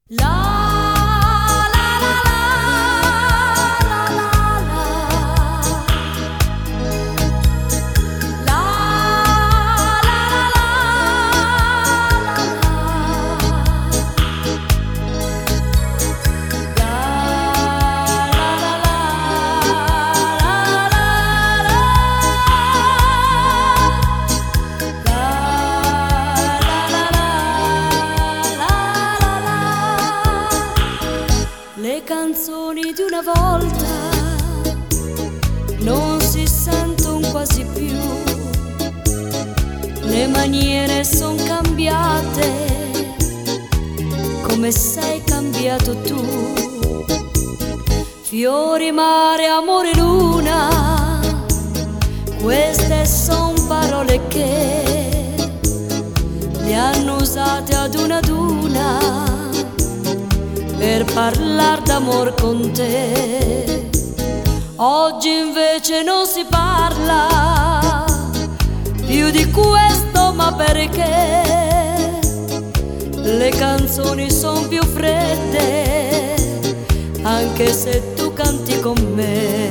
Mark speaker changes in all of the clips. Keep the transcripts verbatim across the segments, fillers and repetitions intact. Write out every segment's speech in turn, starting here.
Speaker 1: La la la la la la la la Le canzoni di una volta non si sentono quasi più, le maniere son cambiate come sei cambiato tu. Fiori, mare, amore, luna, queste son parole che le hanno usate ad una ad una per parlar d'amor con te. Oggi invece non si parla più di questo, ma perché le canzoni son più fredde anche se tu canti con me.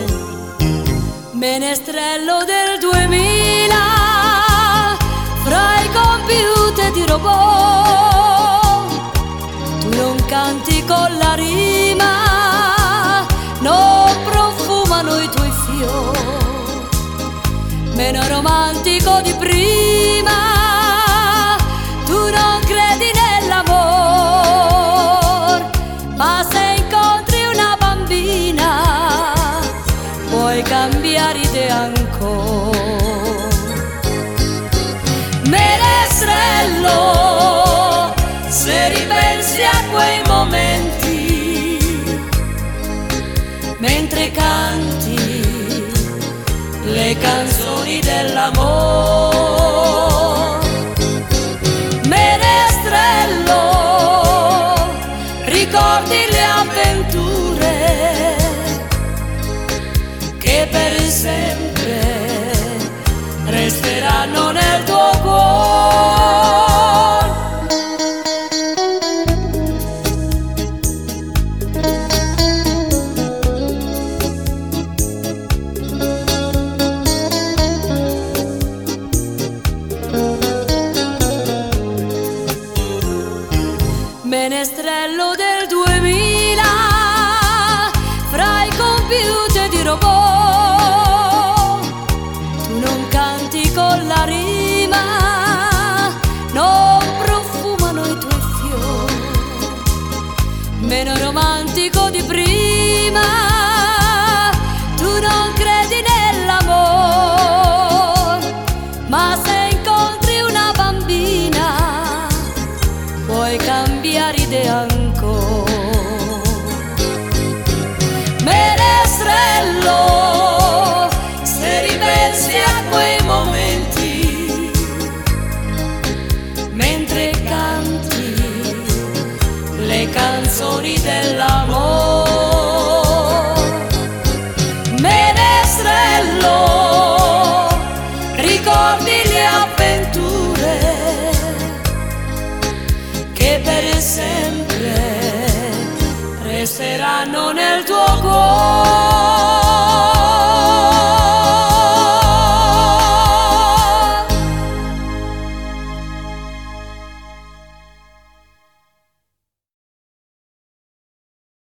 Speaker 1: Menestrello del duemila, fra i computer di robot, non canti con la rima, non profumano i tuoi fiori. Meno romantico di prima, tu non credi nell'amor, ma se incontri una bambina puoi cambiare idea ancora. Menestrello, se ripensi a quei momenti, mentre canti le canzoni dell'amor. Menestrello, ricordi le avventure che per sempre resteranno nel tuo cuore. Menestrello del duemila, fra i computer di robot, tu non canti con la rima, non profumano i tuoi fiori. Meno romantico di prima, tu non credi nell'amor, ma se incontri una bambina puoi cambiare idea ancora. Menestrello, se ripensi a quei momenti, mentre canti le canzoni dell'amor. Menestrello, ricordi le avventure che per sempre resteranno nel tuo cuore.